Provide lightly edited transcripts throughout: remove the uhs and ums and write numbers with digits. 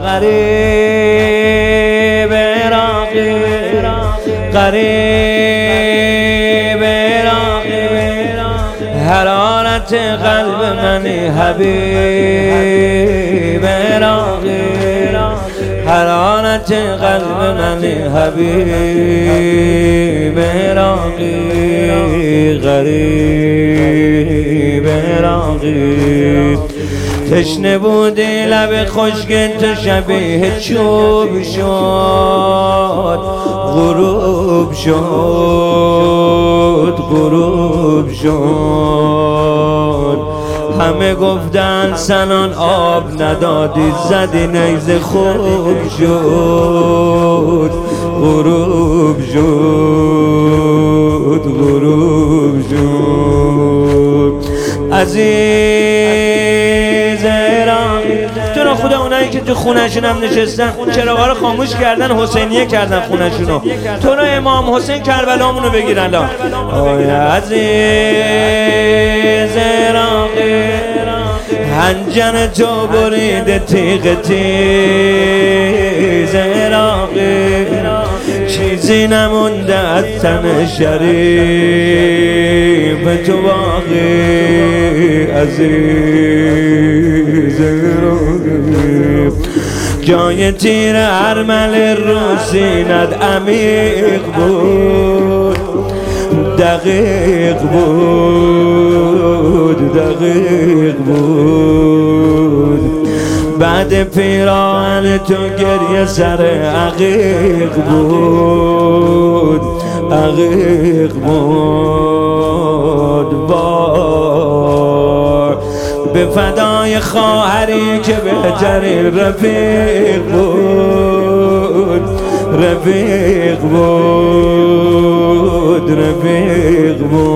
غریب عراقی غریب عراقی حرارت قلب منی حبیب عراقی حرارت قلب منی حبیب عراقی غریب عراقی تشنه بودی لب خشک تو شبیه چوب شد غروب شد غروب شد همه گفتن سنان آب ندادی زدی نیزه خوب شد غروب شد غروب شد عزیز عراقی تو را خدا اونایی که تو خونشون هم نشستن چراغا رو خاموش کردن حسینیه کردن خونشونو تو را امام حسین کربلامونو بگیرن آی عزیز عراقی هنجر تو بریده تیغ تیز عراقی چیزی نمونده از تن شریف تو باقی عزیز عراقی جای تیر ارمل روسینت عمیق بود دقیق بود دقیق بود بعد پیراهن تو گریه سر عقیق بود عقیق بود بار به فدای خواهری که بهترین رفیق بود رفیق بود رفیق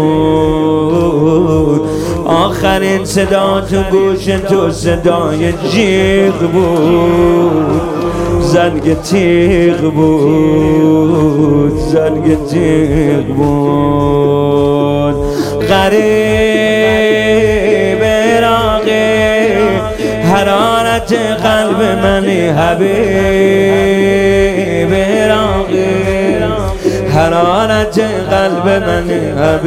بود آخرین صدا تو گوش تو صدای جیغ بود زنگ تیغ بود زنگ تیغ بود غریب عراقی حرارت قلب منی حبیب عراقی حرارت قلب منی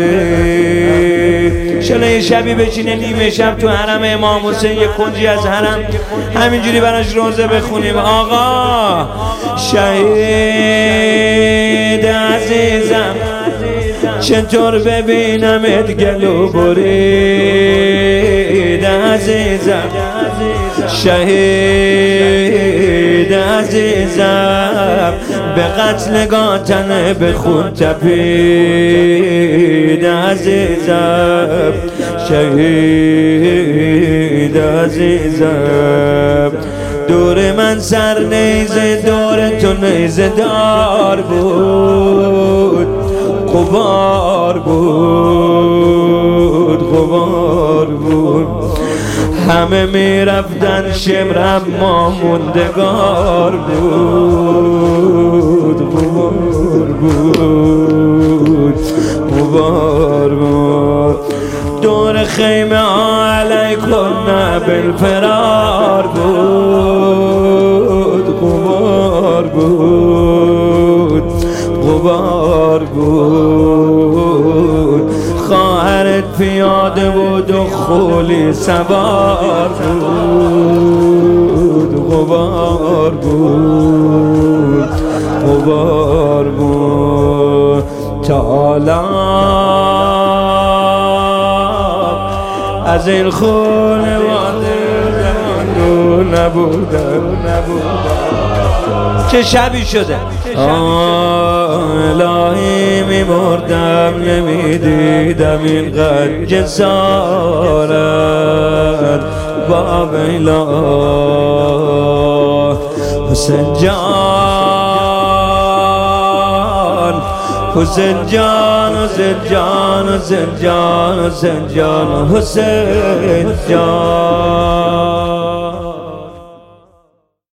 حبیب شله یه شبی بچینه نیمه شب تو حرم امام حسین یه کنجی از حرم همینجوری براش روزه بخونیم آقا شهید عزیزم چطور ببینمت گلو برید عزیزم شهید عزیزم به قتل گاتنه به خون تپید عزیزم شهید عزیزم دور من سر نیزه دور تو نیزه دار بود غبار بود غبار بود همه می رفتن شمر اما موندگار بود غبار بود غبار بود دور خیمه ها علیکن بالفرار بود غبار بود غبار بود خواهرت پیاده بود و خولی سوار بود غبار بود غبار بود تا از این خانواده نبودم چه شبی شده الهی میمردم نمیدیدم اینقدر جسارت با بیلا حسین جان حسین جان حسین جان حسین جان حسین جان حسین جان